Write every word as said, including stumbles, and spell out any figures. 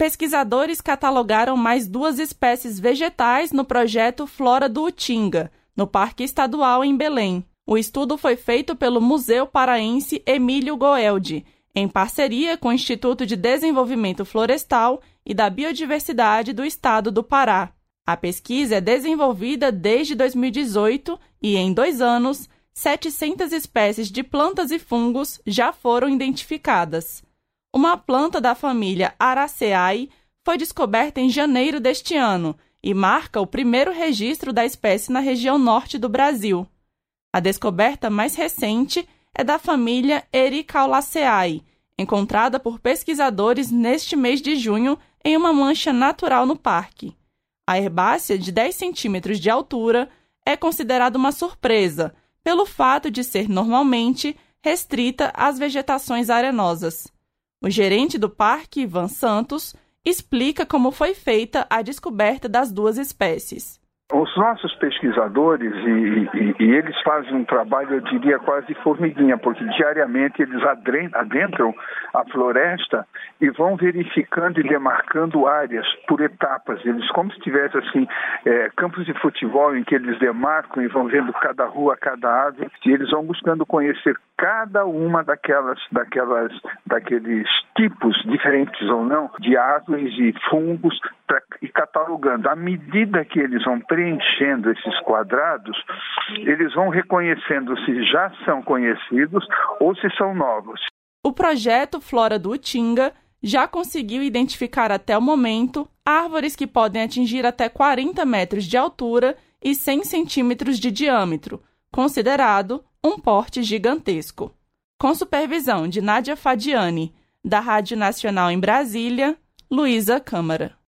pesquisadores catalogaram mais duas espécies vegetais no projeto Flora do Utinga, no Parque Estadual em Belém. O estudo foi feito pelo Museu Paraense Emílio Goeldi, em parceria com o Instituto de Desenvolvimento Florestal e da Biodiversidade do Estado do Pará. A pesquisa é desenvolvida desde dois mil e dezoito e, em dois anos, setecentas espécies de plantas e fungos já foram identificadas. Uma planta da família Araceae foi descoberta em janeiro deste ano e marca o primeiro registro da espécie na região norte do Brasil. A descoberta mais recente é da família Ericaulaceae, encontrada por pesquisadores neste mês de junho em uma mancha natural no parque. A herbácea, de dez centímetros de altura, é considerada uma surpresa, pelo fato de ser normalmente restrita às vegetações arenosas. O gerente do parque, Ivan Santos, explica como foi feita a descoberta das duas espécies. Os nossos pesquisadores, e, e, e eles fazem um trabalho, eu diria, quase formiguinha, porque diariamente eles adentram a floresta e vão verificando e demarcando áreas por etapas. Eles, como se tivesse assim, é, campos de futebol em que eles demarcam e vão vendo cada rua, cada árvore, e eles vão buscando conhecer cada uma daquelas, daquelas, daqueles tipos, diferentes ou não, de árvores e fungos, pra, e catalogando. À medida que eles vão preenchendo esses quadrados, eles vão reconhecendo se já são conhecidos ou se são novos. O projeto Flora do Utinga já conseguiu identificar até o momento árvores que podem atingir até quarenta metros de altura e cem centímetros de diâmetro, considerado um porte gigantesco. Com supervisão de Nádia Fadiani, da Rádio Nacional em Brasília, Luísa Câmara.